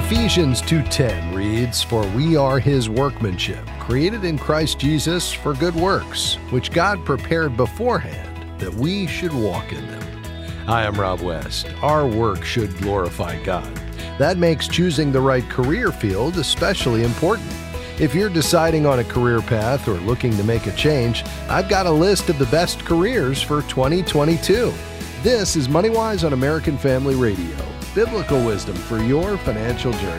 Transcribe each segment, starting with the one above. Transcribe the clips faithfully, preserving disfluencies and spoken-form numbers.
Ephesians two ten reads, "For we are his workmanship, created in Christ Jesus for good works, which God prepared beforehand that we should walk in them." Hi, I'm Rob West. Our work should glorify God. That makes choosing the right career field especially important. If you're deciding on a career path or looking to make a change, I've got a list of the best careers for twenty twenty-two. This is MoneyWise on American Family Radio, biblical wisdom for your financial journey.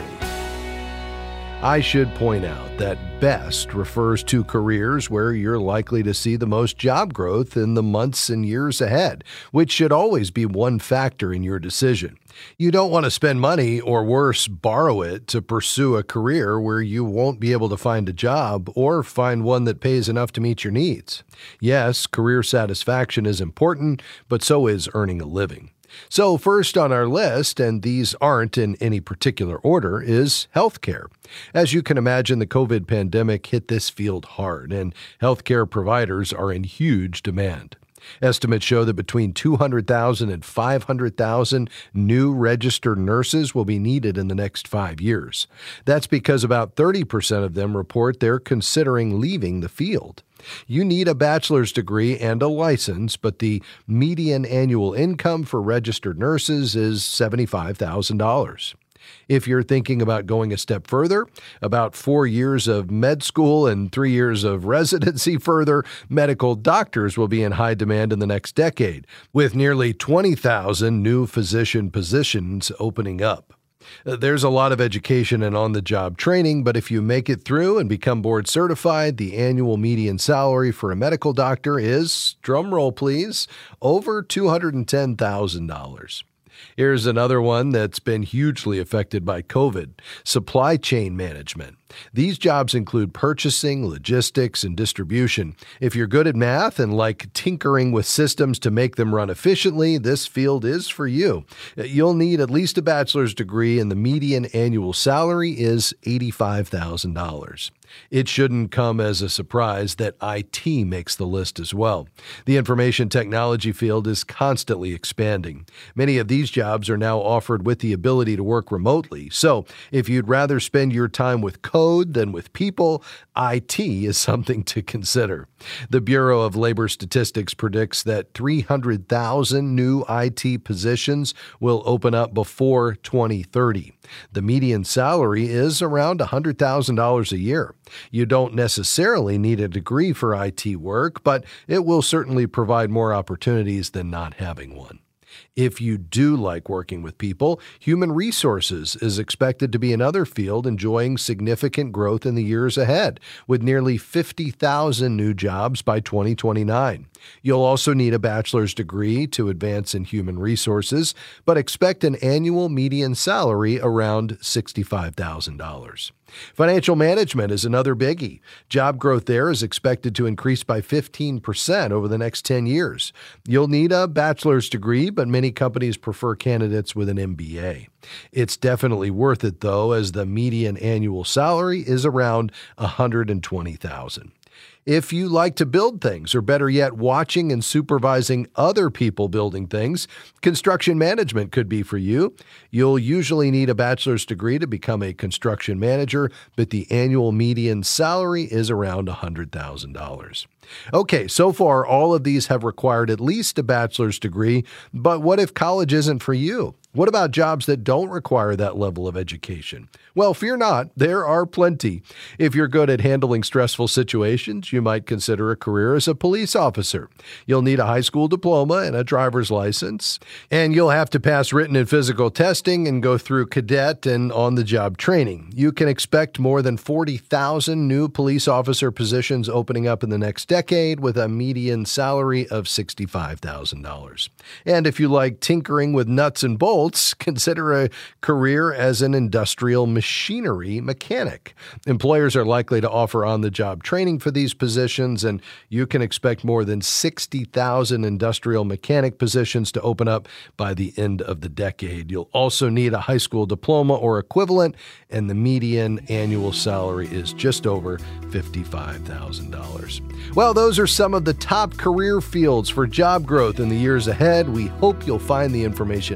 I should point out that best refers to careers where you're likely to see the most job growth in the months and years ahead, which should always be one factor in your decision. You don't want to spend money, or worse, borrow it, to pursue a career where you won't be able to find a job or find one that pays enough to meet your needs. Yes, career satisfaction is important, but so is earning a living. So first on our list, and these aren't in any particular order, is healthcare. As you can imagine, the COVID pandemic hit this field hard, and healthcare providers are in huge demand. Estimates show that between two hundred thousand and five hundred thousand new registered nurses will be needed in the next five years. That's because about thirty percent of them report they're considering leaving the field. You need a bachelor's degree and a license, but the median annual income for registered nurses is seventy-five thousand dollars. If you're thinking about going a step further, about four years of med school and three years of residency further, medical doctors will be in high demand in the next decade, with nearly twenty thousand new physician positions opening up. There's a lot of education and on-the-job training, but if you make it through and become board certified, the annual median salary for a medical doctor is, drumroll please, over two hundred ten thousand dollars. Here's another one that's been hugely affected by COVID: supply chain management. These jobs include purchasing, logistics, and distribution. If you're good at math and like tinkering with systems to make them run efficiently, this field is for you. You'll need at least a bachelor's degree, and the median annual salary is eighty-five thousand dollars. It shouldn't come as a surprise that I T makes the list as well. The information technology field is constantly expanding. Many of these jobs are now offered with the ability to work remotely. So if you'd rather spend your time with code than with people, I T is something to consider. The Bureau of Labor Statistics predicts that three hundred thousand new I T positions will open up before twenty thirty. The median salary is around one hundred thousand dollars a year. You don't necessarily need a degree for I T work, but it will certainly provide more opportunities than not having one. If you do like working with people, human resources is expected to be another field enjoying significant growth in the years ahead, with nearly fifty thousand new jobs by twenty twenty-nine. You'll also need a bachelor's degree to advance in human resources, but expect an annual median salary around sixty-five thousand dollars. Financial management is another biggie. Job growth there is expected to increase by fifteen percent over the next ten years. You'll need a bachelor's degree, but many companies prefer candidates with an M B A. It's definitely worth it, though, as the median annual salary is around one hundred twenty thousand dollars. If you like to build things, or better yet, watching and supervising other people building things, construction management could be for you. You'll usually need a bachelor's degree to become a construction manager, but the annual median salary is around one hundred thousand dollars. Okay, so far all of these have required at least a bachelor's degree, but what if college isn't for you? What about jobs that don't require that level of education? Well, fear not, there are plenty. If you're good at handling stressful situations, you might consider a career as a police officer. You'll need a high school diploma and a driver's license, and you'll have to pass written and physical testing and go through cadet and on-the-job training. You can expect more than forty thousand new police officer positions opening up in the next decade, with a median salary of sixty-five thousand dollars. And if you like tinkering with nuts and bolts, consider a career as an industrial machinery mechanic. Employers are likely to offer on-the-job training for these positions, and you can expect more than sixty thousand industrial mechanic positions to open up by the end of the decade. You'll also need a high school diploma or equivalent, and the median annual salary is just over fifty-five thousand dollars. Well, those are some of the top career fields for job growth in the years ahead. We hope you'll find the information helpful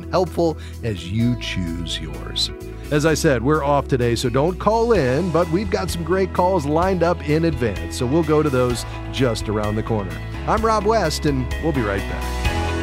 simple as you choose yours. As I said, we're off today, so don't call in, but we've got some great calls lined up in advance, so we'll go to those just around the corner. I'm Rob West, and we'll be right back.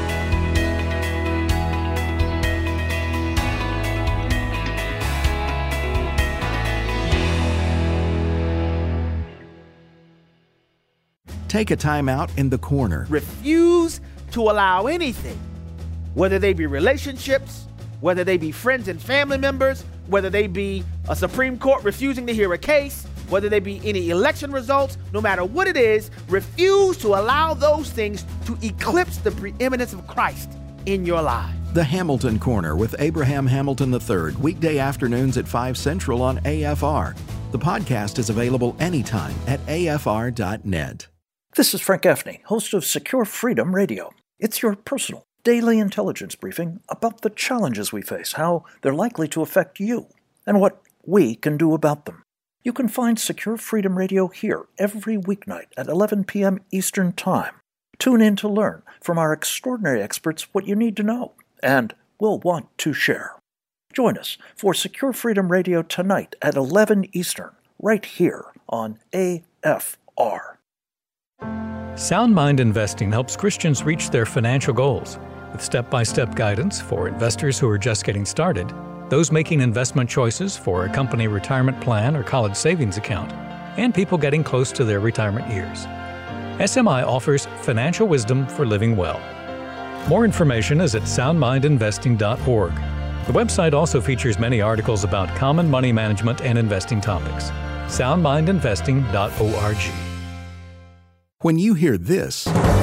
Take a time out in the corner. Refuse to allow anything, whether they be relationships, whether they be friends and family members, whether they be a Supreme Court refusing to hear a case, whether they be any election results, no matter what it is, refuse to allow those things to eclipse the preeminence of Christ in your life. The Hamilton Corner with Abraham Hamilton the third, weekday afternoons at five Central on A F R. The podcast is available anytime at A F R dot net. This is Frank Gaffney, host of Secure Freedom Radio. It's your personal daily intelligence briefing about the challenges we face, how they're likely to affect you, and what we can do about them. You can find Secure Freedom Radio here every weeknight at eleven p.m. Eastern Time. Tune in to learn from our extraordinary experts what you need to know and will want to share. Join us for Secure Freedom Radio tonight at eleven Eastern, right here on A F R. Sound Mind Investing helps Christians reach their financial goals with step-by-step guidance for investors who are just getting started, those making investment choices for a company retirement plan or college savings account, and people getting close to their retirement years. S M I offers financial wisdom for living well. More information is at sound mind investing dot org. The website also features many articles about common money management and investing topics. sound mind investing dot org. When you hear this,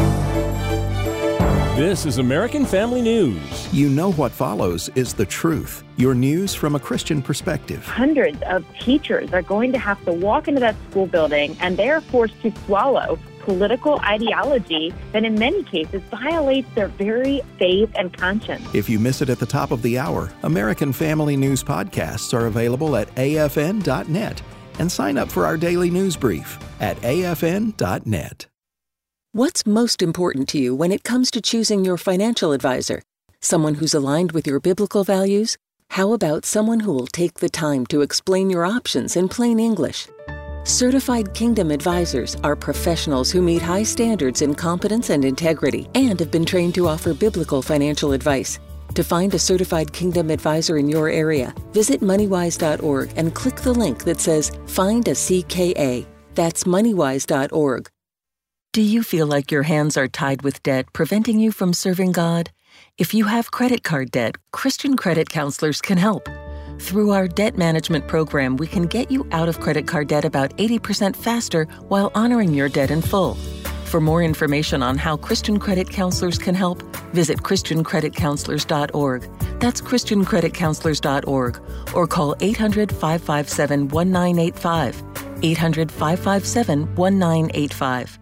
this is American Family News. You know what follows is the truth. Your news from a Christian perspective. Hundreds of teachers are going to have to walk into that school building, and they are forced to swallow political ideology that in many cases violates their very faith and conscience. If you miss it at the top of the hour, American Family News podcasts are available at A F N dot net. And sign up for our daily news brief at A F N dot net. What's most important to you when it comes to choosing your financial advisor? Someone who's aligned with your biblical values? How about someone who will take the time to explain your options in plain English? Certified Kingdom Advisors are professionals who meet high standards in competence and integrity and have been trained to offer biblical financial advice. To find a certified Kingdom Advisor in your area, visit moneywise dot org and click the link that says Find a C K A. That's moneywise dot org. Do you feel like your hands are tied with debt, preventing you from serving God? If you have credit card debt, Christian credit counselors can help. Through our debt management program, we can get you out of credit card debt about eighty percent faster while honoring your debt in full. For more information on how Christian credit counselors can help, visit christian credit counselors dot org. That's christian credit counselors dot org. Or call eight hundred, five five seven, one nine eight five. eight hundred, five five seven, one nine eight five.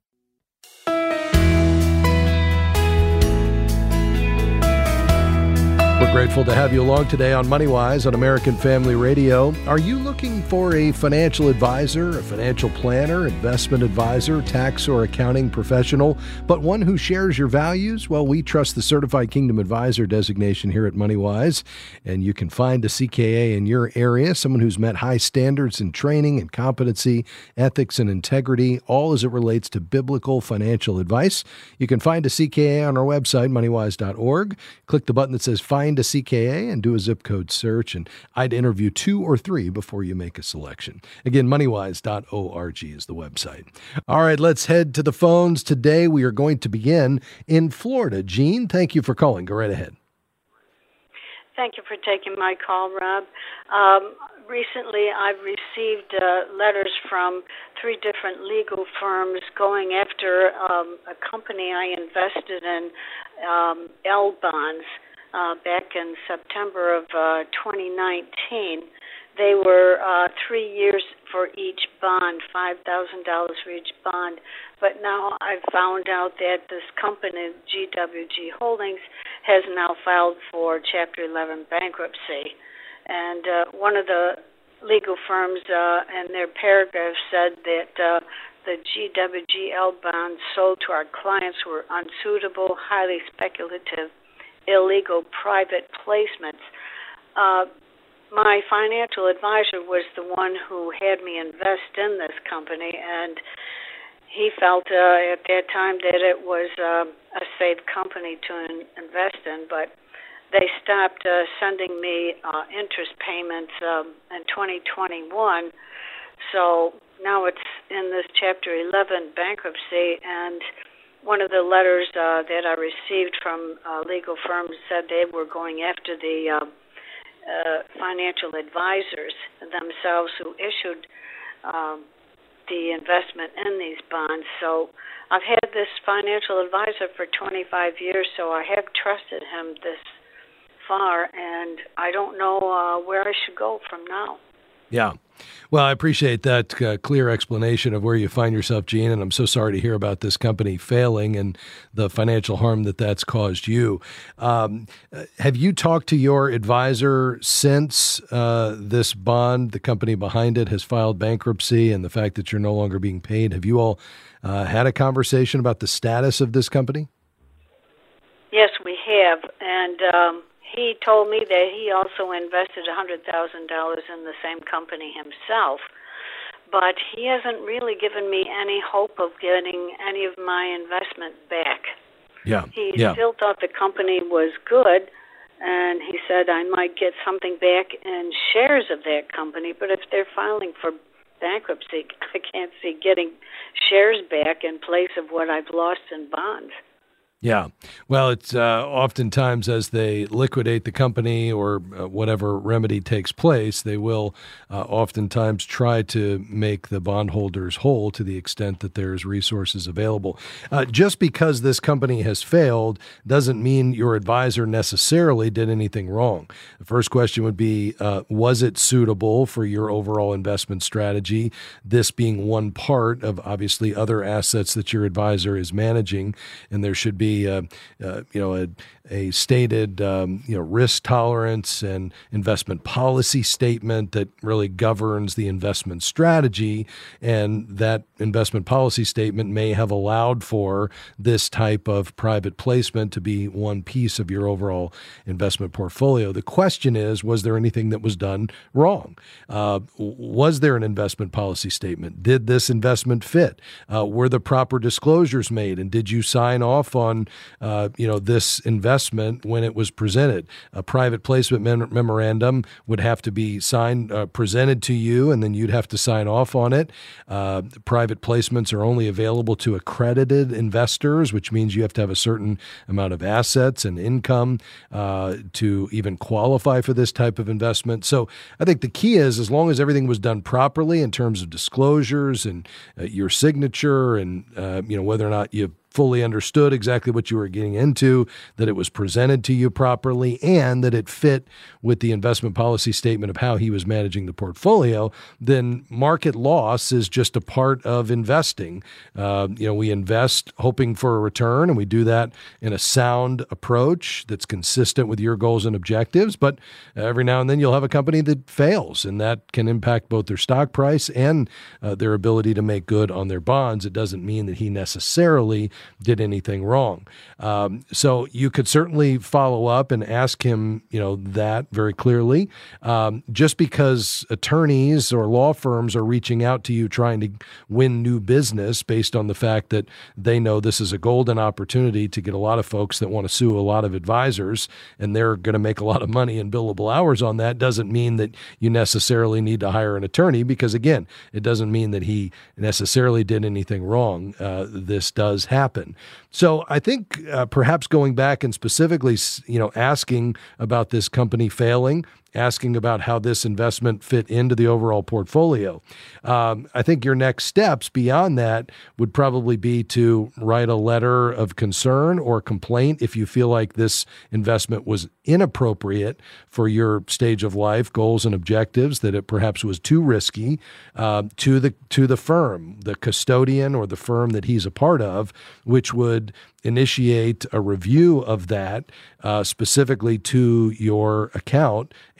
We're grateful to have you along today on MoneyWise on American Family Radio. Are you looking for a financial advisor, a financial planner, investment advisor, tax or accounting professional, but one who shares your values? Well, we trust the Certified Kingdom Advisor designation here at MoneyWise, and you can find a C K A in your area, someone who's met high standards in training and competency, ethics and integrity, all as it relates to biblical financial advice. You can find a C K A on our website, moneywise dot org. Click the button that says Find a C K A and do a zip code search, and I'd interview two or three before you make a selection. Again, moneywise dot org is the website. All right, let's head to the phones. Today we are going to begin in Florida. Jean, thank you for calling. Go right ahead. Thank you for taking my call, Rob. Um, recently, I've received uh, letters from three different legal firms going after um, a company I invested in, um, L Bonds. Uh, back in September of uh, twenty nineteen. They were uh, three years for each bond, five thousand dollars for each bond. But now I've found out that this company, G W G Holdings, has now filed for Chapter eleven bankruptcy. And uh, one of the legal firms uh, in their paragraph said that uh, the G W G L bonds sold to our clients were unsuitable, highly speculative, illegal private placements. Uh, my financial advisor was the one who had me invest in this company, and he felt uh, at that time that it was uh, a safe company to in- invest in, but they stopped uh, sending me uh, interest payments um, in twenty twenty-one. So now it's in this Chapter eleven bankruptcy, and one of the letters uh, that I received from uh, legal firms said they were going after the uh, uh, financial advisors themselves who issued um, the investment in these bonds. So I've had this financial advisor for twenty-five years, so I have trusted him this far, and I don't know uh, where I should go from now. Yeah. Well, I appreciate that uh, clear explanation of where you find yourself, Jean, and I'm so sorry to hear about this company failing and the financial harm that that's caused you. Um, have you talked to your advisor since uh, this bond, the company behind it, has filed bankruptcy and the fact that you're no longer being paid? Have you all uh, had a conversation about the status of this company? Yes, we have, and um, he told me that he also invested one hundred thousand dollars in the same company himself, but he hasn't really given me any hope of getting any of my investment back. Yeah, He yeah. still thought the company was good, and he said I might get something back in shares of that company, but if they're filing for bankruptcy, I can't see getting shares back in place of what I've lost in bonds. Yeah. Well, it's uh, oftentimes as they liquidate the company or uh, whatever remedy takes place, they will uh, oftentimes try to make the bondholders whole to the extent that there's resources available. Uh, just because this company has failed doesn't mean your advisor necessarily did anything wrong. The first question would be, uh, was it suitable for your overall investment strategy? This being one part of obviously other assets that your advisor is managing, and there should be Uh, uh, you know, a, a stated, um, you know, risk tolerance and investment policy statement that really governs the investment strategy. And that investment policy statement may have allowed for this type of private placement to be one piece of your overall investment portfolio. The question is, was there anything that was done wrong? Uh, was there an investment policy statement? Did this investment fit? Uh, were the proper disclosures made? And did you sign off on Uh, you know, this investment when it was presented? A private placement mem- memorandum would have to be signed, uh, presented to you, and then you'd have to sign off on it. Uh, private placements are only available to accredited investors, which means you have to have a certain amount of assets and income uh, to even qualify for this type of investment. So I think the key is, as long as everything was done properly in terms of disclosures and uh, your signature and, uh, you know, whether or not you fully understood exactly what you were getting into, that it was presented to you properly, and that it fit with the investment policy statement of how he was managing the portfolio, then market loss is just a part of investing. Uh, you know, we invest hoping for a return, and we do that in a sound approach that's consistent with your goals and objectives. But every now and then you'll have a company that fails, and that can impact both their stock price and uh, their ability to make good on their bonds. It doesn't mean that he necessarily did anything wrong. Um, so you could certainly follow up and ask him, you know, that very clearly. Um, just because attorneys or law firms are reaching out to you trying to win new business based on the fact that they know this is a golden opportunity to get a lot of folks that want to sue a lot of advisors, and they're going to make a lot of money in billable hours on that, doesn't mean that you necessarily need to hire an attorney, because again, it doesn't mean that he necessarily did anything wrong. Uh, this does happen. So I think uh, perhaps going back and specifically, you know, asking about this company failing, asking about how this investment fit into the overall portfolio. Um, I think your next steps beyond that would probably be to write a letter of concern or complaint if you feel like this investment was inappropriate for your stage of life, goals and objectives, that it perhaps was too risky, uh, to the to the firm, the custodian or the firm that he's a part of, which would initiate a review of that uh, specifically to your account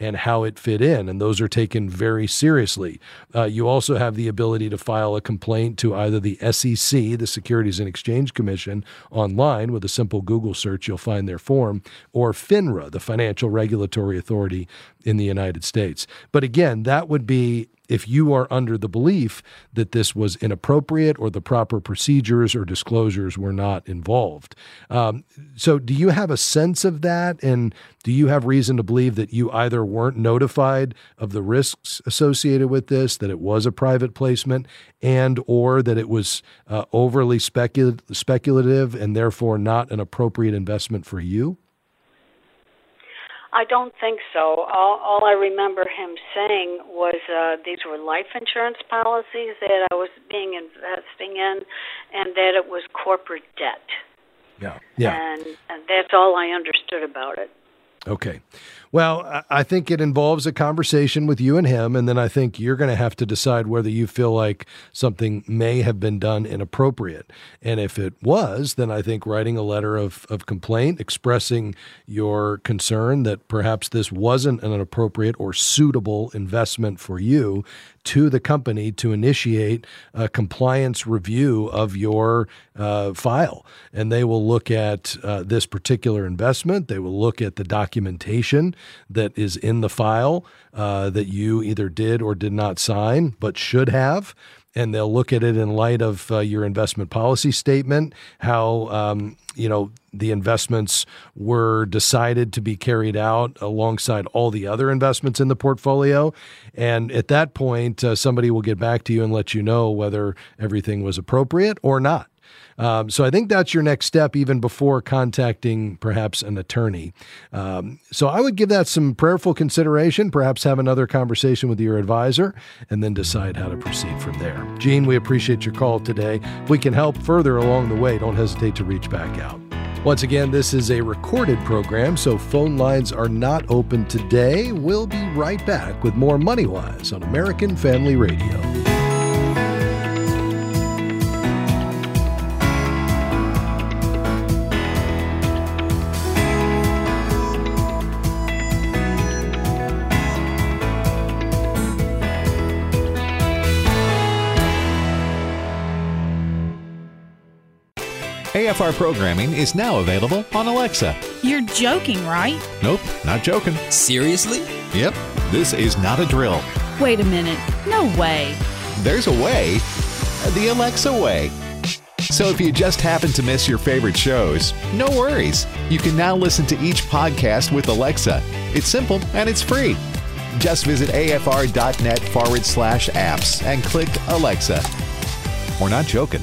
and how it fit in, and those are taken very seriously. Uh, you also have the ability to file a complaint to either the S E C, the Securities and Exchange Commission, online with a simple Google search, you'll find their form, or FINRA, the Financial Regulatory Authority in the United States. But again, that would be if you are under the belief that this was inappropriate or the proper procedures or disclosures were not involved. Um, so do you have a sense of that? And do you have reason to believe that you either weren't notified of the risks associated with this, that it was a private placement, and or that it was uh, overly specul- speculative and therefore not an appropriate investment for you? I don't think so. All, all I remember him saying was uh, these were life insurance policies that I was being investing in, and that it was corporate debt. Yeah, yeah. And, and that's all I understood about it. Okay. Well, I think it involves a conversation with you and him, and then I think you're going to have to decide whether you feel like something may have been done inappropriate. And if it was, then I think writing a letter of, of complaint expressing your concern that perhaps this wasn't an appropriate or suitable investment for you to the company to initiate a compliance review of your uh, file. And they will look at uh, this particular investment. They will look at the documentation that is in the file uh, that you either did or did not sign, but should have. And they'll look at it in light of uh, your investment policy statement, how, um, you know, the investments were decided to be carried out alongside all the other investments in the portfolio. And at that point, uh, somebody will get back to you and let you know whether everything was appropriate or not. Um, so I think that's your next step, even before contacting perhaps an attorney. Um, so I would give that some prayerful consideration, perhaps have another conversation with your advisor, and then decide how to proceed from there. Gene, we appreciate your call today. If we can help further along the way, don't hesitate to reach back out. Once again, this is a recorded program, so phone lines are not open today. We'll be right back with more MoneyWise on American Family Radio. A F R programming is now available on Alexa. You're joking, right? Nope, not joking. Seriously? Yep, this is not a drill. Wait a minute. No way. There's a way. The Alexa way. So if you just happen to miss your favorite shows, no worries. You can now listen to each podcast with Alexa. It's simple and it's free. Just visit afr.net forward slash apps and click Alexa. We're not joking.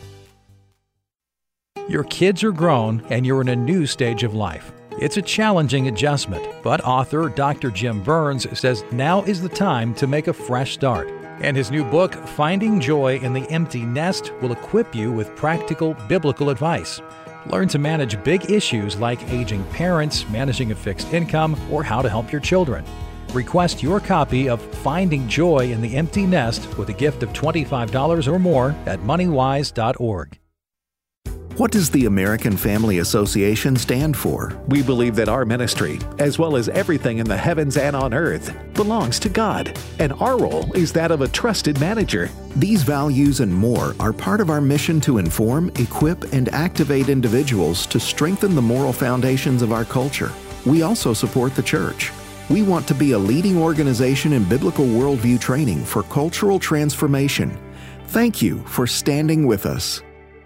Your kids are grown and you're in a new stage of life. It's a challenging adjustment, but author Doctor Jim Burns says now is the time to make a fresh start. And his new book, Finding Joy in the Empty Nest, will equip you with practical biblical advice. Learn to manage big issues like aging parents, managing a fixed income, or how to help your children. Request your copy of Finding Joy in the Empty Nest with a gift of twenty-five dollars or more at moneywise dot org. What does the American Family Association stand for? We believe that our ministry, as well as everything in the heavens and on earth, belongs to God, and our role is that of a trusted manager. These values and more are part of our mission to inform, equip, and activate individuals to strengthen the moral foundations of our culture. We also support the church. We want to be a leading organization in biblical worldview training for cultural transformation. Thank you for standing with us.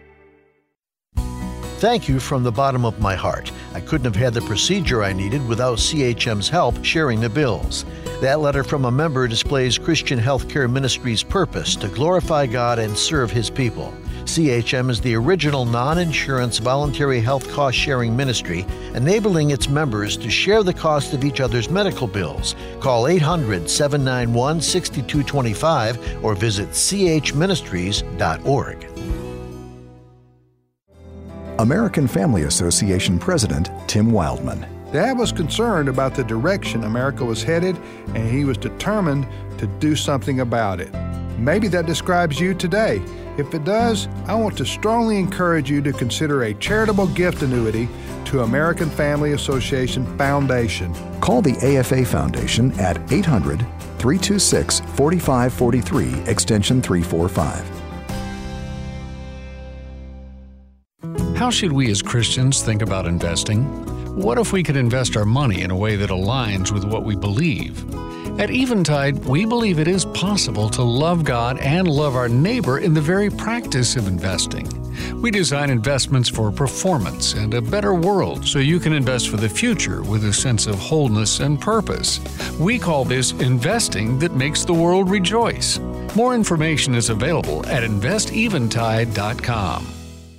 Thank you from the bottom of my heart. I couldn't have had the procedure I needed without C H M's help sharing the bills. That letter from a member displays Christian Healthcare Ministries' purpose to glorify God and serve His people. C H M is the original non-insurance voluntary health cost-sharing ministry, enabling its members to share the cost of each other's medical bills. Call eight hundred, seven nine one, six two two five or visit c h ministries dot org. American Family Association President Tim Wildman. Dad was concerned about the direction America was headed, and he was determined to do something about it. Maybe that describes you today. If it does, I want to strongly encourage you to consider a charitable gift annuity to American Family Association Foundation. Call the A F A Foundation at eight hundred, three two six, four five four three, extension three forty-five. How should we as Christians think about investing? What if we could invest our money in a way that aligns with what we believe? At Eventide, we believe it is possible to love God and love our neighbor in the very practice of investing. We design investments for performance and a better world so you can invest for the future with a sense of wholeness and purpose. We call this investing that makes the world rejoice. More information is available at invest eventide dot com.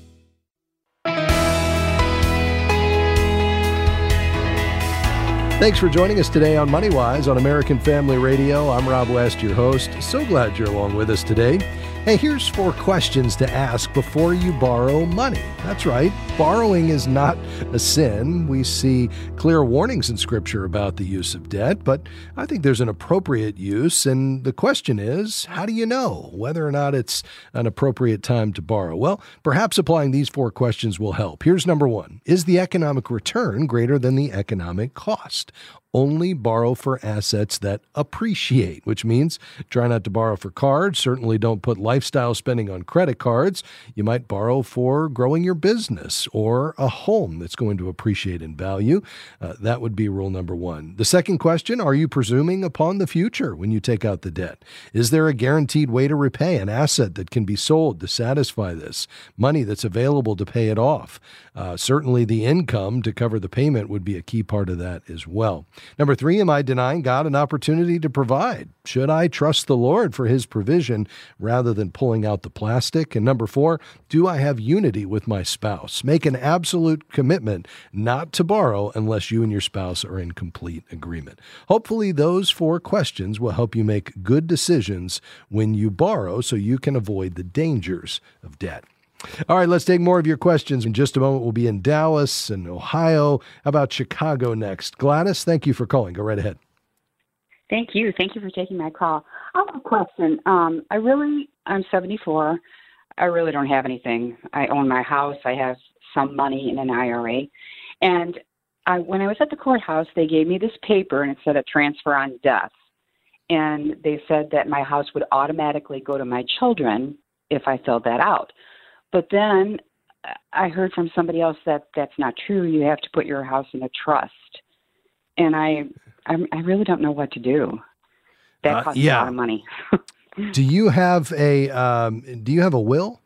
Thanks for joining us today on MoneyWise on American Family Radio. I'm Rob West, your host. So glad you're along with us today. Hey, here's four questions to ask before you borrow money. That's right. Borrowing is not a sin. We see clear warnings in Scripture about the use of debt, but I think there's an appropriate use. And the question is, how do you know whether or not it's an appropriate time to borrow? Well, perhaps applying these four questions will help. Here's number one. Is the economic return greater than the economic cost? Only borrow for assets that appreciate, which means try not to borrow for cards. Certainly don't put lifestyle spending on credit cards. You might borrow for growing your business or a home that's going to appreciate in value. Uh, that would be rule number one. The second question, are you presuming upon the future when you take out the debt? Is there a guaranteed way to repay an asset that can be sold to satisfy this? Money that's available to pay it off? Uh, certainly the income to cover the payment would be a key part of that as well. Number three, am I denying God an opportunity to provide? Should I trust the Lord for his provision rather than pulling out the plastic? And number four, do I have unity with my spouse? Make an absolute commitment not to borrow unless you and your spouse are in complete agreement. Hopefully those four questions will help you make good decisions when you borrow so you can avoid the dangers of debt. All right, let's take more of your questions. In just a moment, we'll be in Dallas and Ohio. How about Chicago next? Gladys, thank you for calling. Go right ahead. Thank you. Thank you for taking my call. I have a question. Um, I really, I'm seventy-four. I really don't have anything. I own my house. I have some money in an I R A. And I, when I was at the courthouse, they gave me this paper, and it said a transfer on death. And they said that my house would automatically go to my children if I filled that out. But then I heard from somebody else that that's not true. You have to put your house in a trust. And I I, I really don't know what to do. That costs uh, yeah. a lot of money. Do you have a um, do you have a will?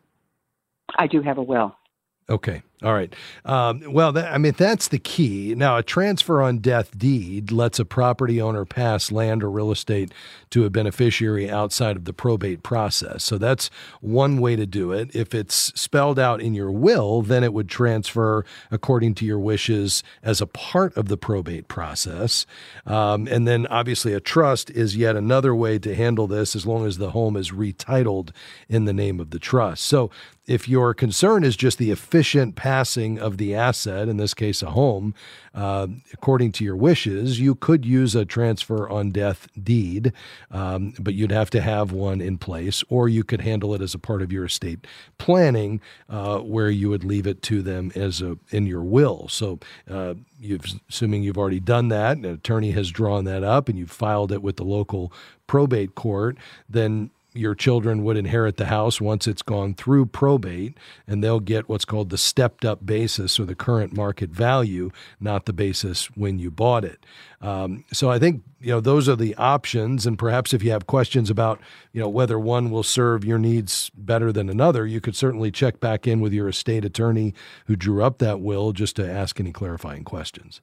I do have a will. Okay. All right. Um, well, that, I mean, that's the key. Now, a transfer on death deed lets a property owner pass land or real estate to a beneficiary outside of the probate process. So that's one way to do it. If it's spelled out in your will, then it would transfer according to your wishes as a part of the probate process. Um, and then obviously a trust is yet another way to handle this as long as the home is retitled in the name of the trust. So if your concern is just the efficient passing of the asset, in this case a home, uh, according to your wishes, you could use a transfer on death deed, um, but you'd have to have one in place, or you could handle it as a part of your estate planning, uh, where you would leave it to them as a in your will. So uh, you've, assuming you've already done that, an attorney has drawn that up, and you've filed it with the local probate court, then your children would inherit the house once it's gone through probate, and they'll get what's called the stepped-up basis, or the current market value, not the basis when you bought it. Um, so I think, you know, those are the options, and perhaps if you have questions about, you know, whether one will serve your needs better than another, you could certainly check back in with your estate attorney who drew up that will just to ask any clarifying questions.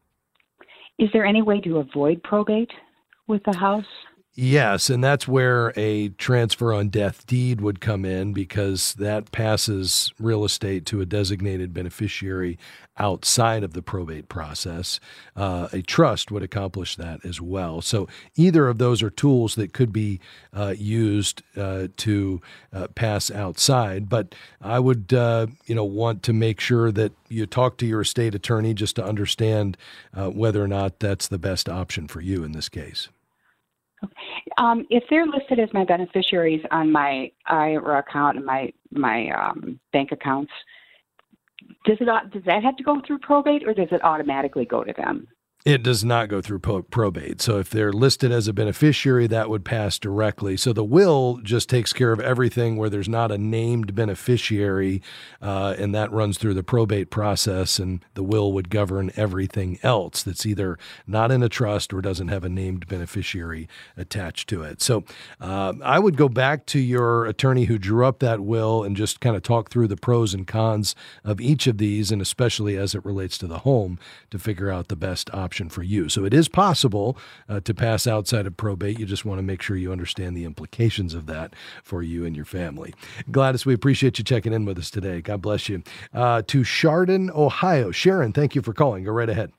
Is there any way to avoid probate with the house? Yes, and that's where a transfer on death deed would come in, because that passes real estate to a designated beneficiary outside of the probate process. Uh, a trust would accomplish that as well. So either of those are tools that could be uh, used uh, to uh, pass outside. But I would, uh, you know, want to make sure that you talk to your estate attorney just to understand uh, whether or not that's the best option for you in this case. Um, if they're listed as my beneficiaries on my I R A account and my my um, bank accounts. Does it does that have to go through probate, or does it automatically go to them? It does not go through pro- probate. So if they're listed as a beneficiary, that would pass directly. So the will just takes care of everything where there's not a named beneficiary, uh, and that runs through the probate process, and the will would govern everything else that's either not in a trust or doesn't have a named beneficiary attached to it. So uh, I would go back to your attorney who drew up that will and just kind of talk through the pros and cons of each of these, and especially as it relates to the home, to figure out the best option for you. So it is possible uh, to pass outside of probate. You just want to make sure you understand the implications of that for you and your family. Gladys, we appreciate you checking in with us today. God bless you. Uh, to Chardon, Ohio. Sharon, thank you for calling. Go right ahead.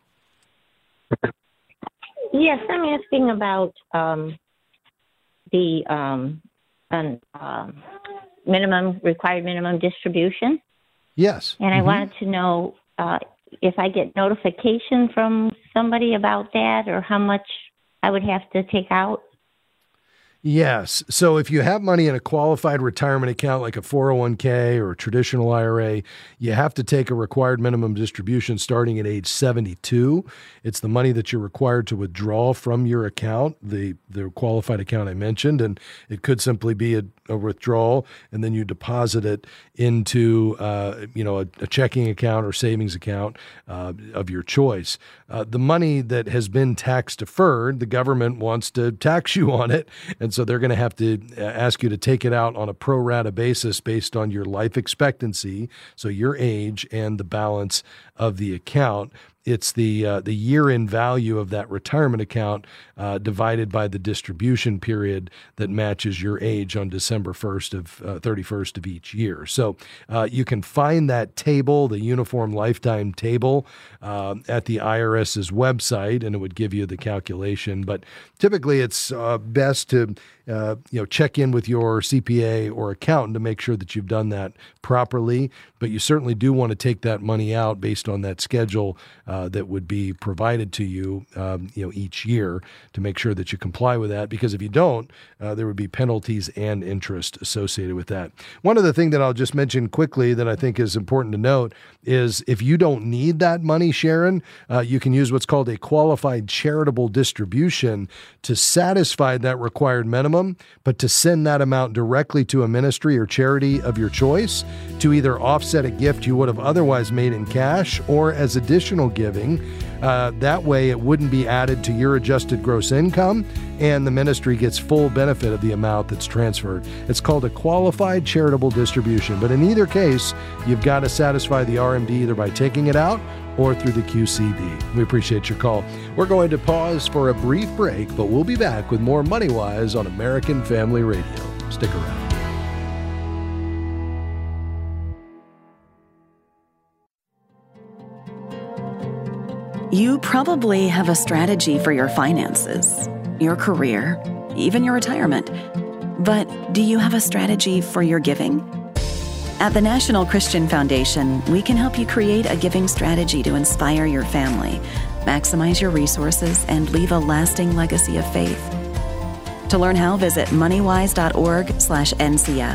Yes, I'm asking about um, the um, an, um, minimum required minimum distribution. Yes. And mm-hmm. I wanted to know uh, if I get notification from somebody about that, or how much I would have to take out. Yes. So if you have money in a qualified retirement account like a four oh one k or a traditional I R A, you have to take a required minimum distribution starting at age seventy-two. It's the money that you're required to withdraw from your account, the, the qualified account I mentioned, and it could simply be a, a withdrawal, and then you deposit it into uh, you know a, a checking account or savings account uh, of your choice. Uh, the money that has been tax deferred, the government wants to tax you on it, and so they're going to have to ask you to take it out on a pro rata basis based on your life expectancy, so your age and the balance of the account. It's the uh, the year-in value of that retirement account uh, divided by the distribution period that matches your age on December first of uh, thirty-first of each year. So uh, you can find that table, the Uniform Lifetime Table, uh, at the I R S's website, and it would give you the calculation. But typically, it's uh, best to uh, you know check in with your C P A or accountant to make sure that you've done that properly. But you certainly do want to take that money out based on that schedule Uh, that would be provided to you, um, you know, each year to make sure that you comply with that. Because if you don't, uh, there would be penalties and interest associated with that. One other thing that I'll just mention quickly that I think is important to note is if you don't need that money, Sharon, uh, you can use what's called a qualified charitable distribution to satisfy that required minimum, but to send that amount directly to a ministry or charity of your choice to either offset a gift you would have otherwise made in cash or as additional giving. Uh, that way it wouldn't be added to your adjusted gross income, and the ministry gets full benefit of the amount that's transferred. It's called a qualified charitable distribution, but in either case, you've got to satisfy the R M D either by taking it out or through the Q C D. We appreciate your call. We're going to pause for a brief break, but we'll be back with more Money Wise on American Family Radio. Stick around. You probably have a strategy for your finances, your career, even your retirement. But do you have a strategy for your giving? At the National Christian Foundation, we can help you create a giving strategy to inspire your family, maximize your resources, and leave a lasting legacy of faith. To learn how, visit moneywise.org slash NCF.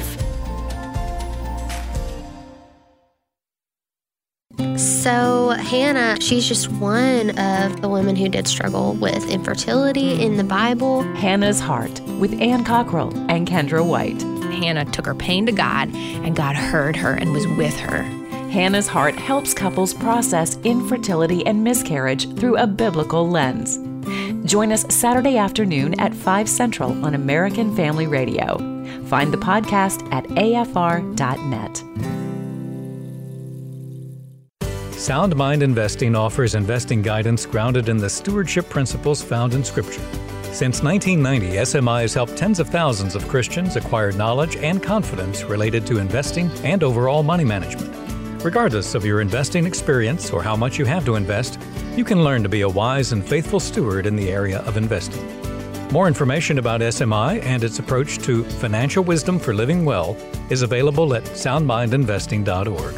So Hannah, she's just one of the women who did struggle with infertility in the Bible. Hannah's Heart with Ann Cockrell and Kendra White. Hannah took her pain to God, and God heard her and was with her. Hannah's Heart helps couples process infertility and miscarriage through a biblical lens. Join us Saturday afternoon at five Central on American Family Radio. Find the podcast at A F R dot net. Sound Mind Investing offers investing guidance grounded in the stewardship principles found in Scripture. Since nineteen ninety, S M I has helped tens of thousands of Christians acquire knowledge and confidence related to investing and overall money management. Regardless of your investing experience or how much you have to invest, you can learn to be a wise and faithful steward in the area of investing. More information about S M I and its approach to financial wisdom for living well is available at sound mind investing dot org.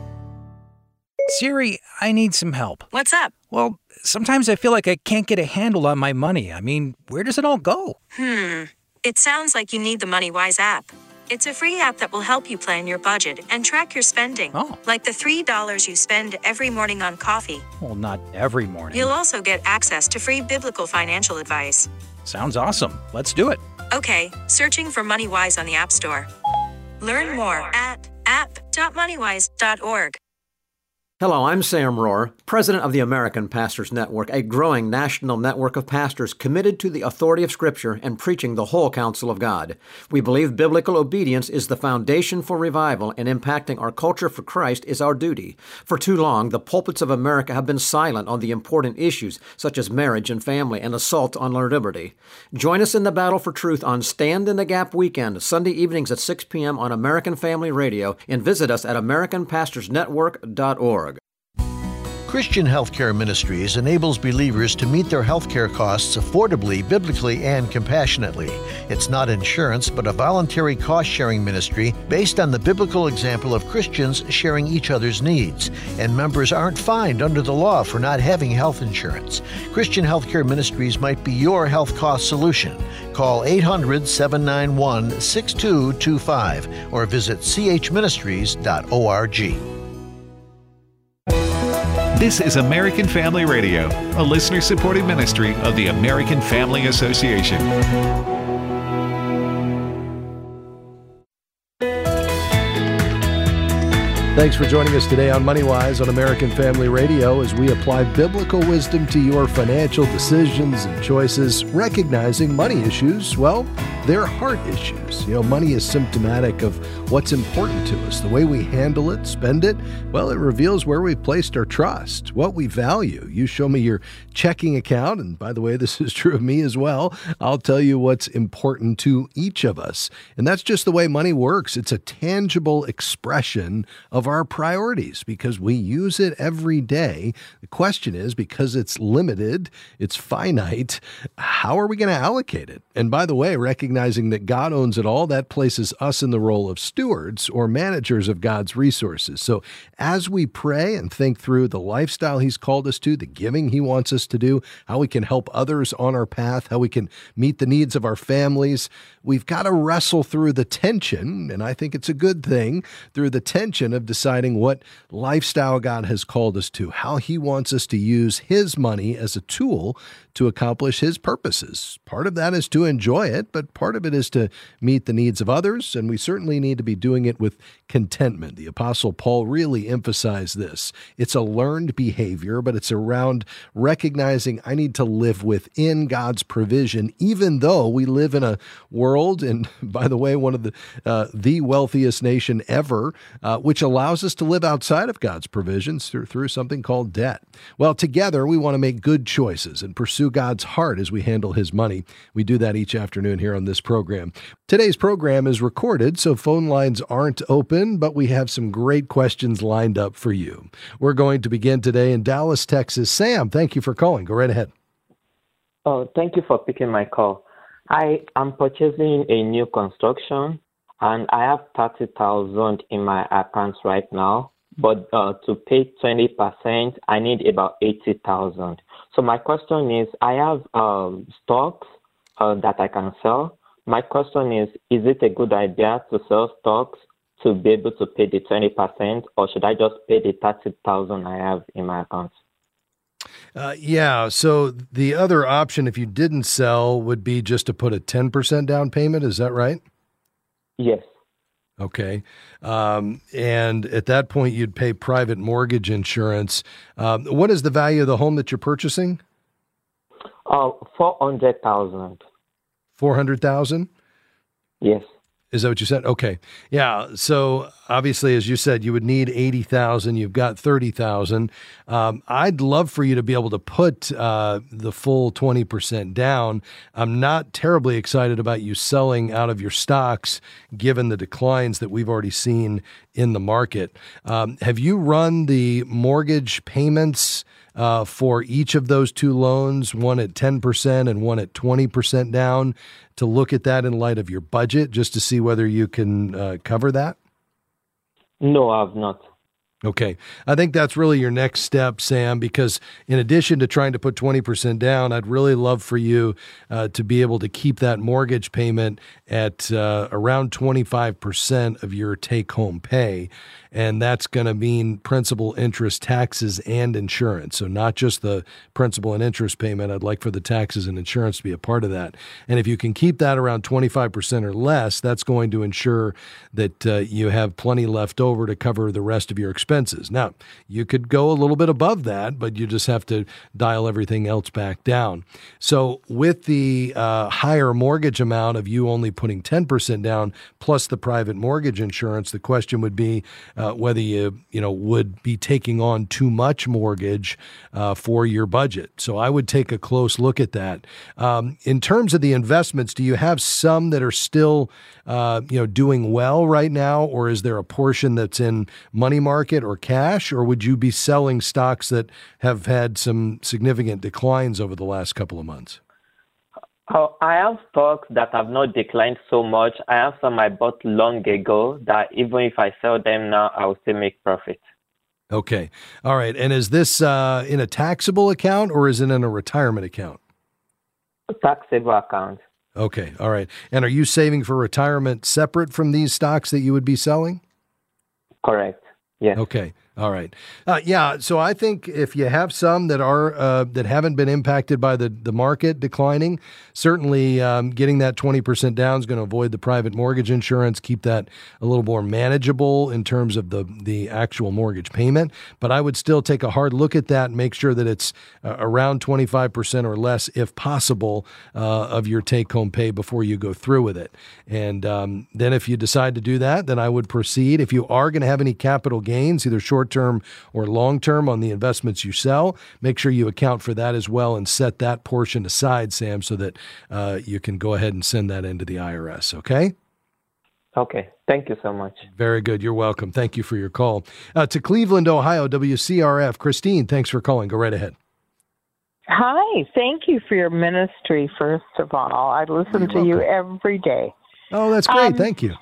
Siri, I need some help. What's up? Well, sometimes I feel like I can't get a handle on my money. I mean, where does it all go? Hmm. It sounds like you need the MoneyWise app. It's a free app that will help you plan your budget and track your spending. Oh. Like the three dollars you spend every morning on coffee. Well, not every morning. You'll also get access to free biblical financial advice. Sounds awesome. Let's do it. Okay, searching for MoneyWise on the App Store. Learn more at app dot moneywise dot org. Hello, I'm Sam Rohr, president of the American Pastors Network, a growing national network of pastors committed to the authority of Scripture and preaching the whole counsel of God. We believe biblical obedience is the foundation for revival, and impacting our culture for Christ is our duty. For too long, the pulpits of America have been silent on the important issues such as marriage and family and assault on our liberty. Join us in the battle for truth on Stand in the Gap weekend, Sunday evenings at six p.m. on American Family Radio, and visit us at american pastors network dot org. Christian Healthcare Ministries enables believers to meet their healthcare costs affordably, biblically, and compassionately. It's not insurance, but a voluntary cost-sharing ministry based on the biblical example of Christians sharing each other's needs. And members aren't fined under the law for not having health insurance. Christian Healthcare Ministries might be your health cost solution. Call eight hundred, seven nine one, six two two five or visit c h ministries dot org. This is American Family Radio, a listener-supported ministry of the American Family Association. Thanks for joining us today on MoneyWise on American Family Radio as we apply biblical wisdom to your financial decisions and choices, recognizing money issues, well, they're heart issues. You know, money is symptomatic of what's important to us. The way we handle it, spend it, well, it reveals where we've placed our trust, what we value. You show me your checking account, and by the way, this is true of me as well. I'll tell you what's important to each of us. And that's just the way money works. It's a tangible expression of our priorities because we use it every day. The question is, because it's limited, it's finite, how are we going to allocate it? And by the way, recognizing that God owns it all, that places us in the role of stewards or managers of God's resources. So as we pray and think through the lifestyle He's called us to, the giving He wants us to do, how we can help others on our path, how we can meet the needs of our families, we've got to wrestle through the tension, and I think it's a good thing, through the tension of deciding what lifestyle God has called us to, how He wants us to use His money as a tool to accomplish His purposes. Part of that is to enjoy it, but part of it is to meet the needs of others, and we certainly need to be doing it with contentment. The Apostle Paul really emphasized this. It's a learned behavior, but it's around recognizing I need to live within God's provision, even though we live in a world, and by the way, one of the uh, the wealthiest nation ever, uh, which allows us to live outside of God's provisions through, through something called debt. Well, together we want to make good choices and pursue God's heart as we handle His money. We do that each afternoon here on this program. Today's program is recorded, so phone lines aren't open, but we have some great questions lined up for you. We're going to begin today in Dallas, Texas. Sam, thank you for calling. Go right ahead. Oh, thank you for picking my call. I am purchasing a new construction, and I have thirty thousand dollars in my account right now, but uh, to pay twenty percent, I need about eighty thousand dollars. So my question is, I have um, stocks uh, that I can sell. My question is, is it a good idea to sell stocks to be able to pay the twenty percent, or should I just pay the thirty thousand dollars I have in my account? Uh, yeah, so the other option, if you didn't sell, would be just to put a ten percent down payment. Is that right? Yes. Okay. Um, and at that point, you'd pay private mortgage insurance. Um, what is the value of the home that you're purchasing? Uh, four hundred thousand dollars. four hundred thousand dollars? Yes. Is that what you said? Okay. Yeah. So obviously, as you said, you would need eighty thousand dollars. You've got thirty thousand dollars. Um, I'd love for you to be able to put uh, the full twenty percent down. I'm not terribly excited about you selling out of your stocks, given the declines that we've already seen in the market. Um, have you run the mortgage payments uh, for each of those two loans, one at ten percent and one at twenty percent down, to look at that in light of your budget, just to see whether you can uh, cover that? No, I have not. Okay. I think that's really your next step, Sam, because in addition to trying to put twenty percent down, I'd really love for you uh, to be able to keep that mortgage payment at uh, around twenty-five percent of your take-home pay. And that's going to mean principal, interest, taxes, and insurance. So not just the principal and interest payment. I'd like for the taxes and insurance to be a part of that. And if you can keep that around twenty-five percent or less, that's going to ensure that uh, you have plenty left over to cover the rest of your expenses. Now, you could go a little bit above that, but you just have to dial everything else back down. So with the uh, higher mortgage amount of you only putting ten percent down plus the private mortgage insurance, the question would be uh, whether you, you know, would be taking on too much mortgage uh, for your budget. So I would take a close look at that. Um, in terms of the investments, do you have some that are still, uh, you know, doing well right now, or is there a portion that's in money market or cash, or would you be selling stocks that have had some significant declines over the last couple of months? Oh, I have stocks that have not declined so much. I have some I bought long ago that even if I sell them now, I will still make profit. Okay. All right. And is this uh, in a taxable account or is it in a retirement account? Taxable account. Okay. All right. And are you saving for retirement separate from these stocks that you would be selling? Correct. Yeah. Okay. All right. Uh, yeah. So I think if you have some that are uh, that haven't been impacted by the, the market declining, certainly um, getting that twenty percent down is going to avoid the private mortgage insurance, keep that a little more manageable in terms of the, the actual mortgage payment. But I would still take a hard look at that and make sure that it's uh, around twenty-five percent or less, if possible, uh, of your take-home pay before you go through with it. And um, then if you decide to do that, then I would proceed. If you are going to have any capital gains, either short term or long term on the investments you sell, make sure you account for that as well and set that portion aside, Sam, so that uh, you can go ahead and send that into the I R S. Okay? Okay. Thank you so much. Very good. You're welcome. Thank you for your call. Uh, to Cleveland, Ohio, W C R F. Christine, thanks for calling. Go right ahead. Hi. Thank you for your ministry, first of all. I listen You're to welcome. you every day. Oh, that's great. Um, Thank you.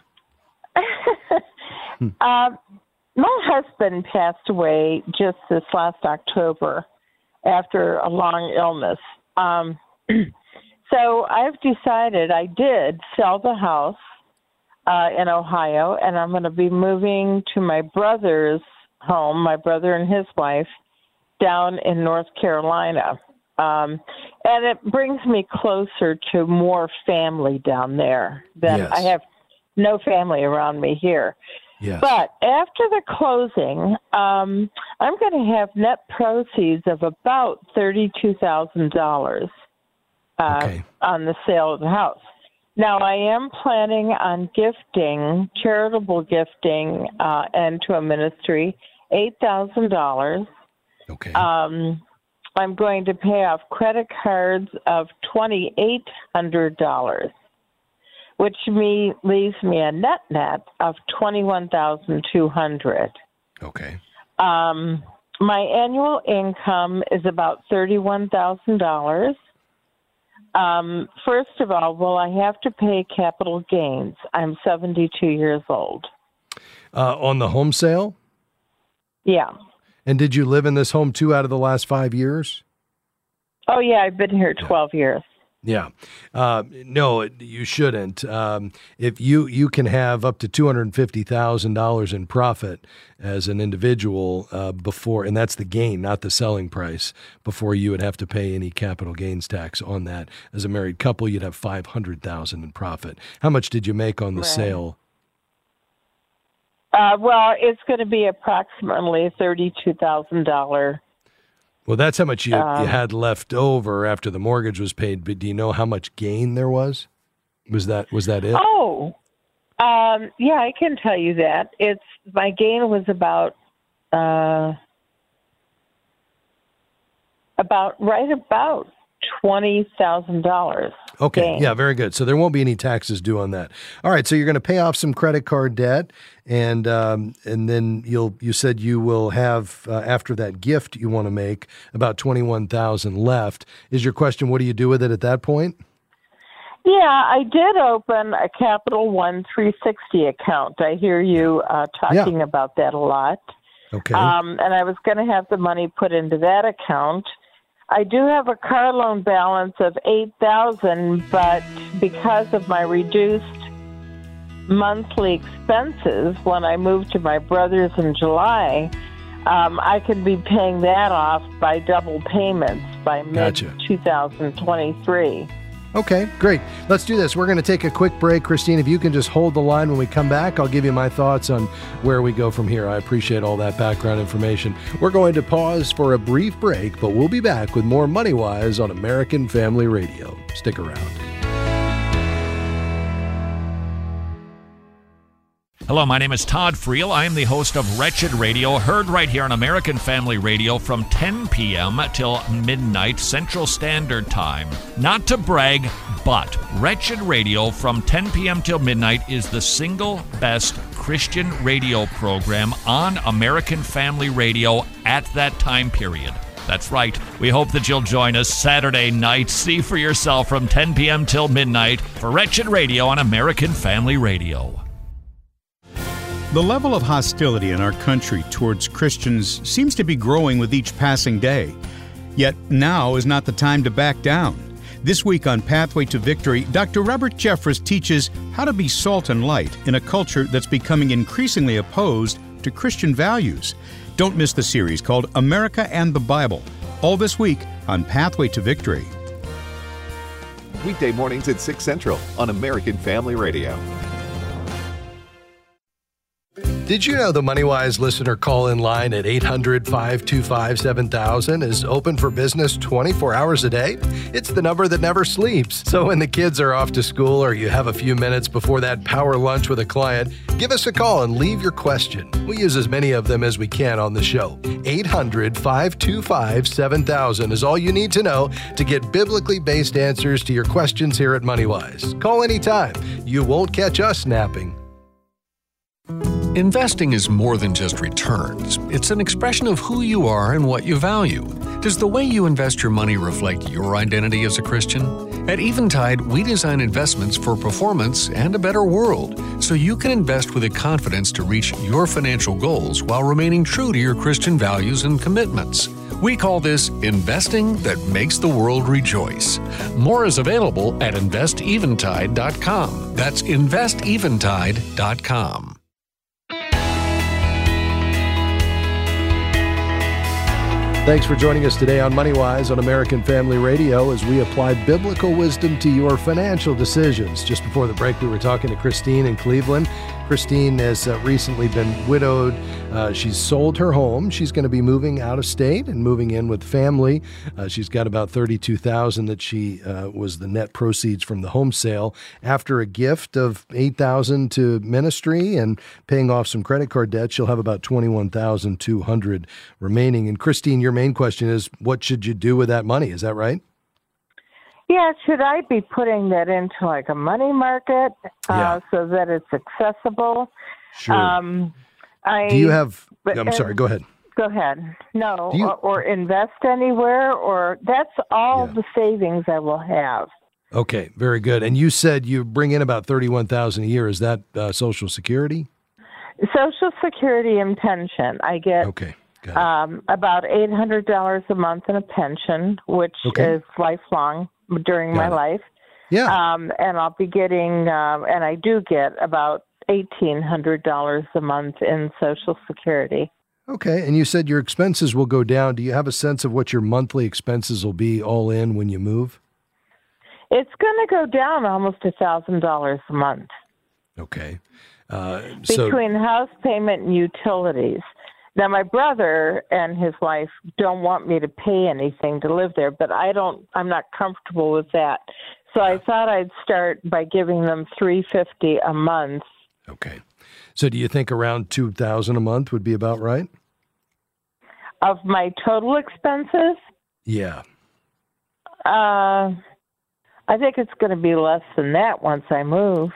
uh, My husband passed away just this last October after a long illness. Um, so I've decided I did sell the house uh, in Ohio, and I'm going to be moving to my brother's home, my brother and his wife, down in North Carolina. Um, and it brings me closer to more family down there than Yes. I have no family around me here. Yes. But after the closing, um, I'm going to have net proceeds of about thirty-two thousand dollars uh, Okay. on the sale of the house. Now, I am planning on gifting, charitable gifting, uh, and to a ministry, eight thousand dollars. Okay. Um, I'm going to pay off credit cards of twenty-eight hundred dollars. Which me leaves me a net net of twenty-one thousand two hundred. Okay. Um, my annual income is about thirty-one thousand dollars. Um, first of all, will I have to pay capital gains? I'm seventy-two years old. Uh, on the home sale? Yeah. And did you live in this home two out of the last five years? Oh yeah, I've been here twelve years. Yeah. Uh, no, you shouldn't. Um, if you, you can have up to two hundred fifty thousand dollars in profit as an individual uh, before, and that's the gain, not the selling price, before you would have to pay any capital gains tax on that. As a married couple, you'd have five hundred thousand dollars in profit. How much did you make on the Right. sale? Uh, well, it's going to be approximately thirty-two thousand dollars. Well, that's how much you, Um, you had left over after the mortgage was paid, but do you know how much gain there was? Was that, was that it? Oh, um, yeah, I can tell you that. It's my gain was about uh, about right about twenty thousand dollars. Okay. Yeah, very good. So there won't be any taxes due on that. All right. So you're going to pay off some credit card debt, and um, and then you'll you said you will have uh, after that gift you want to make about twenty-one thousand left. Is your question, what do you do with it at that point? Yeah, I did open a Capital One three sixty account. I hear you uh, talking about that a lot. Okay. Um, and I was going to have the money put into that account. I do have a car loan balance of eight thousand dollars, but because of my reduced monthly expenses when I moved to my brother's in July, um, I could be paying that off by double payments by mid twenty twenty-three. Okay, great. Let's do this. We're going to take a quick break. Christine, if you can just hold the line when we come back, I'll give you my thoughts on where we go from here. I appreciate all that background information. We're going to pause for a brief break, but we'll be back with more Money Wise on American Family Radio. Stick around. Hello, my name is Todd Friel. I am the host of Wretched Radio, heard right here on American Family Radio from ten p.m. till midnight Central Standard Time. Not to brag, but Wretched Radio from ten p.m. till midnight is the single best Christian radio program on American Family Radio at that time period. That's right. We hope that you'll join us Saturday night. See for yourself from ten p.m. till midnight for Wretched Radio on American Family Radio. The level of hostility in our country towards Christians seems to be growing with each passing day. Yet now is not the time to back down. This week on Pathway to Victory, Doctor Robert Jeffress teaches how to be salt and light in a culture that's becoming increasingly opposed to Christian values. Don't miss the series called America and the Bible, all this week on Pathway to Victory. Weekday mornings at six Central on American Family Radio. Did you know the MoneyWise listener call-in line at eight hundred, five two five, seven thousand is open for business twenty-four hours a day? It's the number that never sleeps. So when the kids are off to school or you have a few minutes before that power lunch with a client, give us a call and leave your question. We use as many of them as we can on the show. eight hundred, five two five, seven thousand is all you need to know to get biblically based answers to your questions here at MoneyWise. Call anytime. You won't catch us napping. Investing is more than just returns. It's an expression of who you are and what you value. Does the way you invest your money reflect your identity as a Christian? At Eventide, we design investments for performance and a better world, so you can invest with the confidence to reach your financial goals while remaining true to your Christian values and commitments. We call this investing that makes the world rejoice. More is available at invest eventide dot com. That's invest eventide dot com. Thanks for joining us today on MoneyWise on American Family Radio as we apply biblical wisdom to your financial decisions. Just before the break, we were talking to Christine in Cleveland. Christine has uh, recently been widowed. Uh, she's sold her home. She's going to be moving out of state and moving in with family. Uh, she's got about thirty-two thousand dollars that she uh, was the net proceeds from the home sale after a gift of eight thousand dollars to ministry and paying off some credit card debt. She'll have about twenty-one thousand two hundred dollars remaining. And Christine, your main question is, what should you do with that money? Is that right? Yeah, should I be putting that into like a money market uh, Yeah. so that it's accessible? Sure. Um, I, Do you have, but- I'm sorry, go ahead. Go ahead. No, Do you- or, or invest anywhere, or that's all the savings I will have. Okay, very good. And you said you bring in about thirty-one thousand dollars a year. Is that uh, Social Security? Social Security and pension. I get okay, um, about eight hundred dollars a month in a pension, which Okay. is lifelong during Got my it. life. Yeah. Um, and I'll be getting, um, and I do get about eighteen hundred dollars a month in Social Security. Okay, and you said your expenses will go down. Do you have a sense of what your monthly expenses will be all in when you move? It's going to go down almost a thousand dollars a month Okay. Uh, so, between house payment and utilities. Now, my brother and his wife don't want me to pay anything to live there, but I don't. I'm not comfortable with that. So I thought I'd start by giving them three hundred fifty dollars a month. Okay. So do you think around two thousand dollars a month would be about right? Of my total expenses, Yeah. uh, I think it's going to be less than that once I move.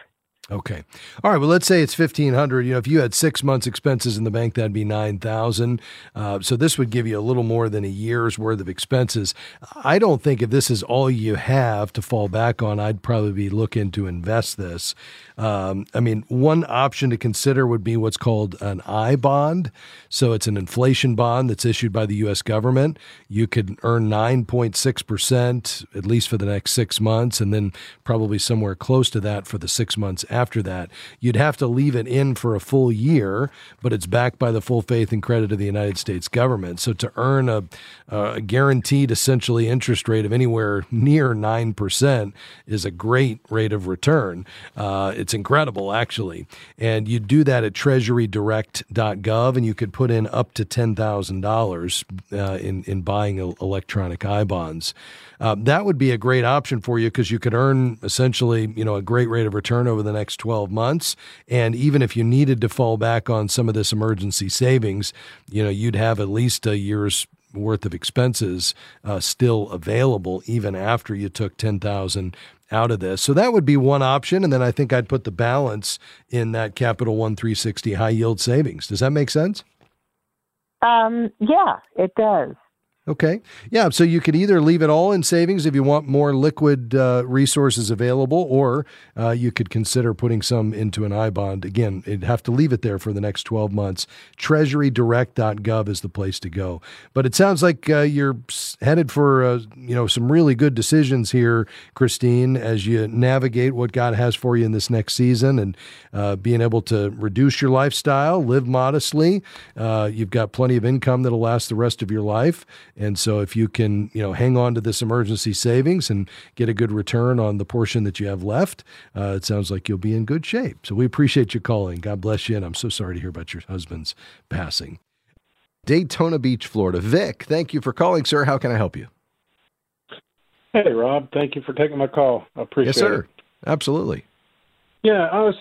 Okay. All right. Well, let's say it's fifteen hundred. You know, if you had six months expenses in the bank, that'd be nine thousand. Uh, so this would give you a little more than a year's worth of expenses. I don't think if this is all you have to fall back on, I'd probably be looking to invest this. Um, I mean, one option to consider would be what's called an I bond. So it's an inflation bond that's issued by the U S government. You could earn nine point six percent at least for the next six months, and then probably somewhere close to that for the six months after that. You'd have to leave it in for a full year, but it's backed by the full faith and credit of the United States government. So to earn a, a guaranteed essentially interest rate of anywhere near nine percent is a great rate of return. Uh, it's incredible, actually. And you do that at treasury direct dot gov, and you could put in up to ten thousand dollars uh, in, in buying electronic I bonds. Uh, that would be a great option for you because you could earn essentially, you know, a great rate of return over the next twelve months. And even if you needed to fall back on some of this emergency savings, you know, you'd have at least a year's worth of expenses uh, still available even after you took ten thousand dollars out of this. So that would be one option. And then I think I'd put the balance in that Capital One three sixty high yield savings. Does that make sense? Um, yeah, it does. Okay. Yeah. So you could either leave it all in savings if you want more liquid uh, resources available, or uh, you could consider putting some into an I bond. Again, you'd have to leave it there for the next twelve months. treasury direct dot gov is the place to go. But it sounds like uh, you're headed for uh, you know some really good decisions here, Christine, as you navigate what God has for you in this next season, and uh, being able to reduce your lifestyle, live modestly. Uh, you've got plenty of income that'll last the rest of your life. And so if you can, you know, hang on to this emergency savings and get a good return on the portion that you have left, uh, it sounds like you'll be in good shape. So we appreciate you calling. God bless you. And I'm so sorry to hear about your husband's passing. Daytona Beach, Florida. Vic, thank you for calling, sir. How can I help you? Hey, Rob. Thank you for taking my call. I appreciate it. Yes, sir. It. Absolutely. Yeah, I was.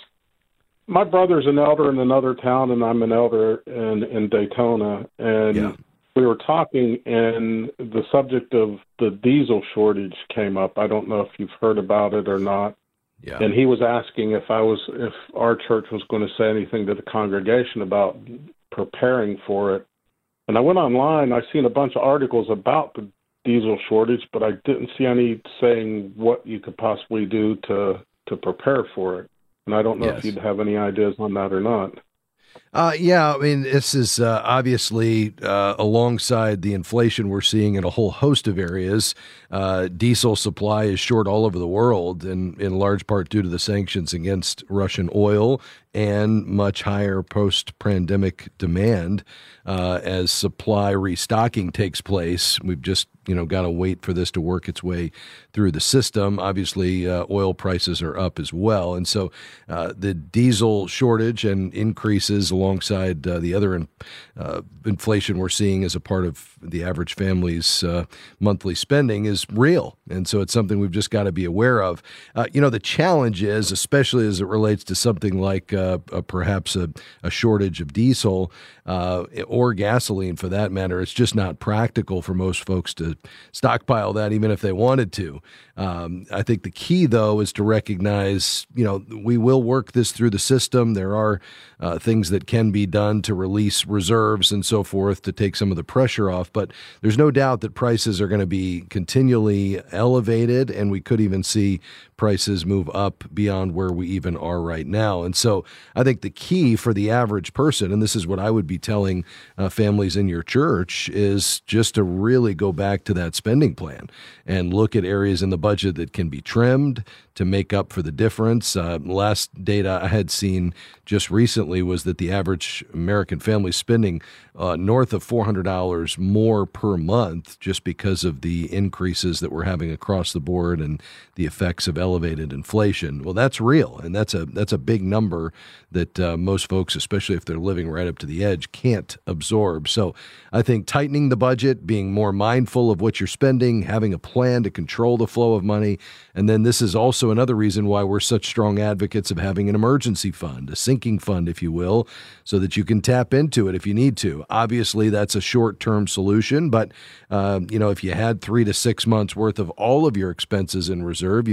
My brother's an elder in another town, and I'm an elder in, in Daytona. And yeah. We were talking, and the subject of the diesel shortage came up. I don't know if you've heard about it or not. Yeah. And he was asking if I was, if our church was going to say anything to the congregation about preparing for it. And I went online. I seen a bunch of articles about the diesel shortage, but I didn't see any saying what you could possibly do to to prepare for it. And I don't know yes. if you'd have any ideas on that or not. Uh, yeah, I mean, this is uh, obviously uh, alongside the inflation we're seeing in a whole host of areas. Uh, diesel supply is short all over the world, and in large part due to the sanctions against Russian oil and much higher post-pandemic demand. Uh, as supply restocking takes place, we've just you know got to wait for this to work its way through the system. Obviously, uh, oil prices are up as well, and so uh, the diesel shortage and increases alongside uh, the other in, uh, inflation we're seeing as a part of the average family's uh, monthly spending is real, and so it's something we've just got to be aware of. Uh, you know, the challenge is, especially as it relates to something like uh, a, perhaps a, a shortage of diesel uh, or gasoline for that matter, it's just not practical for most folks to stockpile that even if they wanted to. Um, I think the key, though, is to recognize, you know, we will work this through the system. There are uh, things that can be done to release reserves and so forth to take some of the pressure off. But there's no doubt that prices are going to be continually elevated, and we could even see prices move up beyond where we even are right now. And so I think the key for the average person, and this is what I would be telling uh, families in your church, is just to really go back to that spending plan and look at areas in the budget that can be trimmed to make up for the difference. Uh, last data I had seen just recently was that the average American family spending uh, north of four hundred dollars more per month just because of the increases that we're having across the board and the effects of elevated inflation. Well, that's real, and that's a that's a big number that uh, most folks, especially if they're living right up to the edge, can't absorb. So I think tightening the budget, being more mindful of what you're spending, having a plan to control the flow of money, and then this is also another reason why we're such strong advocates of having an emergency fund, a sinking fund, if you will, so that you can tap into it if you need to. Obviously, that's a short-term solution, but uh, you know, if you had three to six months worth of all of your expenses in reserve, you could certainly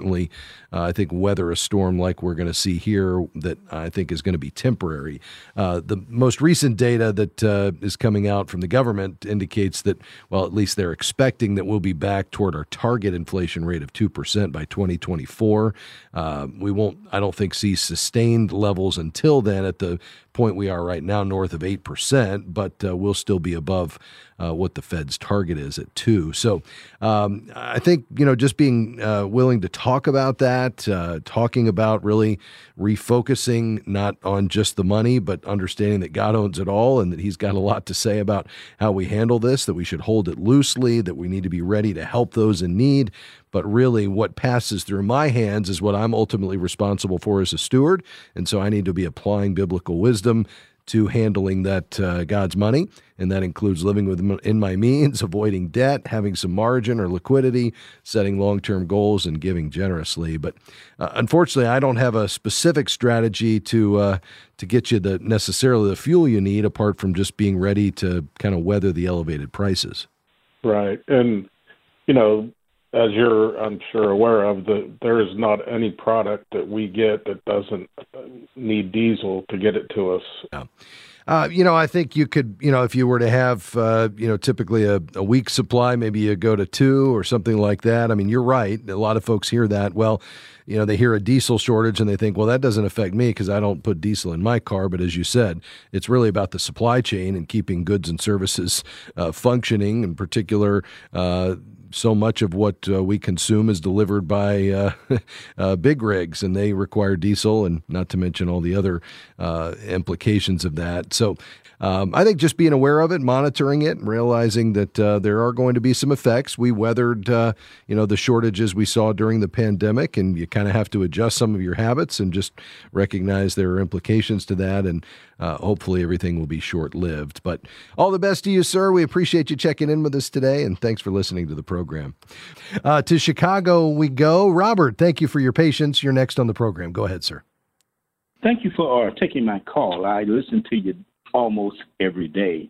certainly, uh, I think, weather a storm like we're going to see here that I think is going to be temporary. Uh, the most recent data that uh, is coming out from the government indicates that, well, at least they're expecting that we'll be back toward our target inflation rate of two percent by twenty twenty-four. Uh, we won't, I don't think, see sustained levels until then at the point we are right now, north of eight percent, but uh, we'll still be above uh, what the Fed's target is at two. So um, I think, you know, just being uh, willing to talk about that, uh, talking about really refocusing not on just the money, but understanding that God owns it all and that he's got a lot to say about how we handle this, that we should hold it loosely, that we need to be ready to help those in need. But really what passes through my hands is what I'm ultimately responsible for as a steward. And so I need to be applying biblical wisdom to handling that uh, God's money. And that includes living within my means, avoiding debt, having some margin or liquidity, setting long-term goals, and giving generously. But uh, unfortunately, I don't have a specific strategy to uh, to get you the necessarily the fuel you need, apart from just being ready to kind of weather the elevated prices. Right. And, you know, as you're, I'm sure, aware of, the, there is not any product that we get that doesn't need diesel to get it to us. Yeah. Uh, you know, I think you could, you know, if you were to have, uh, you know, typically a, a week supply, maybe you go to two or something like that. I mean, you're right. A lot of folks hear that. Well, you know, they hear a diesel shortage and they think, well, that doesn't affect me because I don't put diesel in my car. But as you said, it's really about the supply chain and keeping goods and services uh, functioning. In particular, uh, so much of what uh, we consume is delivered by uh, uh, big rigs, and they require diesel, and not to mention all the other uh, implications of that. So um, I think just being aware of it, monitoring it, and realizing that uh, there are going to be some effects. We weathered, uh, you know, the shortages we saw during the pandemic, and you kind of have to adjust some of your habits and just recognize there are implications to that, and uh, hopefully everything will be short-lived. But all the best to you, sir. We appreciate you checking in with us today, and thanks for listening to the program. Uh, to Chicago we go. Robert, thank you for your patience. You're next on the program. Go ahead, sir. Thank you for uh, taking my call. I listen to you almost every day.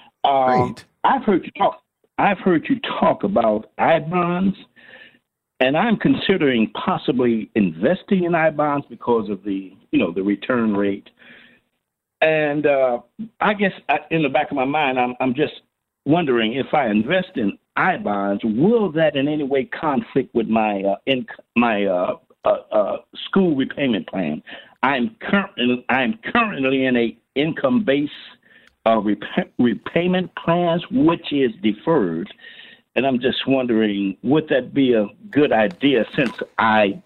Um, Great. I've heard you talk. I've heard you talk about I bonds, and I'm considering possibly investing in I bonds because of the, you know, the return rate. And uh, I guess I, in the back of my mind, I'm, I'm just wondering if I invest in I bonds, will that in any way conflict with my uh, in, my uh, uh, uh, school repayment plan? I'm currently I'm currently in a income-based uh, rep- repayment plans, which is deferred, and I'm just wondering, would that be a good idea since I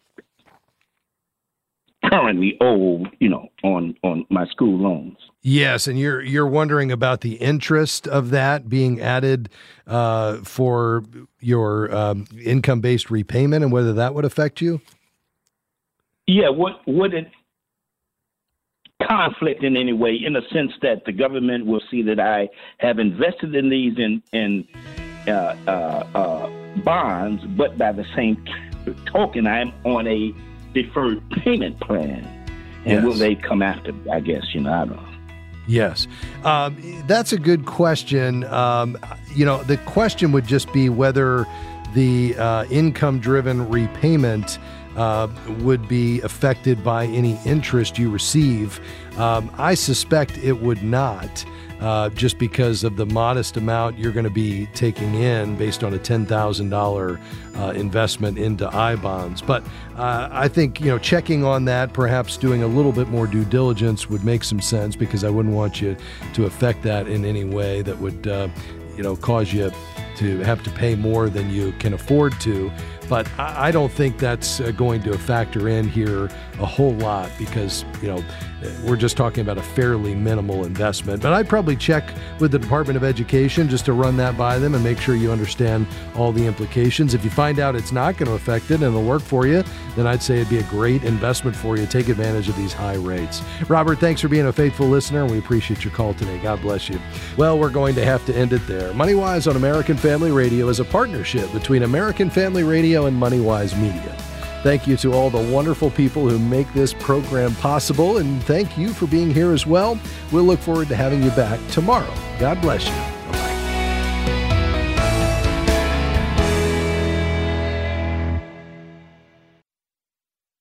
currently owe, you know, on, on my school loans? Yes, and you're you're wondering about the interest of that being added uh, for your um, income-based repayment and whether that would affect you? Yeah, what would it conflict in any way, in the sense that the government will see that I have invested in these in in uh, uh, uh, bonds, but by the same t- token, I'm on a deferred payment plan, and yes. Will they come after me? I guess, you know, I don't know. Yes, um, that's a good question. Um, you know, the question would just be whether the uh, income-driven repayment uh, would be affected by any interest you receive. Um, I suspect it would not. Uh, just because of the modest amount you're going to be taking in based on a ten thousand dollars uh, investment into I bonds. But uh, I think, you know, checking on that, perhaps doing a little bit more due diligence would make some sense, because I wouldn't want you to affect that in any way that would, uh, you know, cause you to have to pay more than you can afford to. But I don't think that's going to factor in here a whole lot, because, you know, we're just talking about a fairly minimal investment. But I'd probably check with the Department of Education just to run that by them and make sure you understand all the implications. If you find out it's not going to affect it and it'll work for you, then I'd say it'd be a great investment for you. Take advantage of these high rates. Robert, thanks for being a faithful listener, and we appreciate your call today. God bless you. Well, we're going to have to end it there. MoneyWise on American Family Radio is a partnership between American Family Radio and MoneyWise Media. Thank you to all the wonderful people who make this program possible, and thank you for being here as well. We'll look forward to having you back tomorrow. God bless you.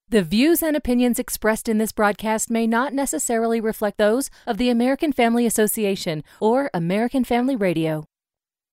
The views and opinions expressed in this broadcast may not necessarily reflect those of the American Family Association or American Family Radio.